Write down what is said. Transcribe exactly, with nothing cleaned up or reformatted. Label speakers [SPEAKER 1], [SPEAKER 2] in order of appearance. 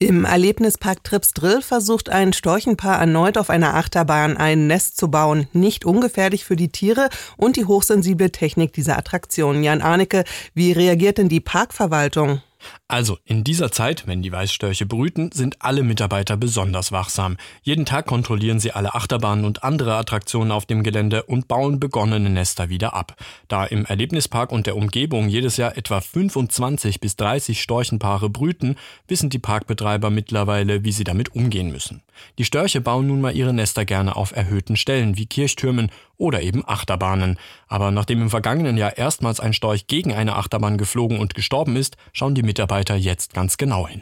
[SPEAKER 1] Im Erlebnispark Trips Drill versucht ein Storchenpaar erneut auf einer Achterbahn ein Nest zu bauen. Nicht ungefährlich für die Tiere und die hochsensible Technik dieser Attraktion. Jan Arnecke, wie reagiert denn die Parkverwaltung?
[SPEAKER 2] Also, in dieser Zeit, wenn die Weißstörche brüten, sind alle Mitarbeiter besonders wachsam. Jeden Tag kontrollieren sie alle Achterbahnen und andere Attraktionen auf dem Gelände und bauen begonnene Nester wieder ab. Da im Erlebnispark und der Umgebung jedes Jahr etwa fünfundzwanzig bis dreißig Storchenpaare brüten, wissen die Parkbetreiber mittlerweile, wie sie damit umgehen müssen. Die Störche bauen nun mal ihre Nester gerne auf erhöhten Stellen wie Kirchtürmen oder eben Achterbahnen. Aber nachdem im vergangenen Jahr erstmals ein Storch gegen eine Achterbahn geflogen und gestorben ist, schauen die Mitarbeiter jetzt ganz genau hin.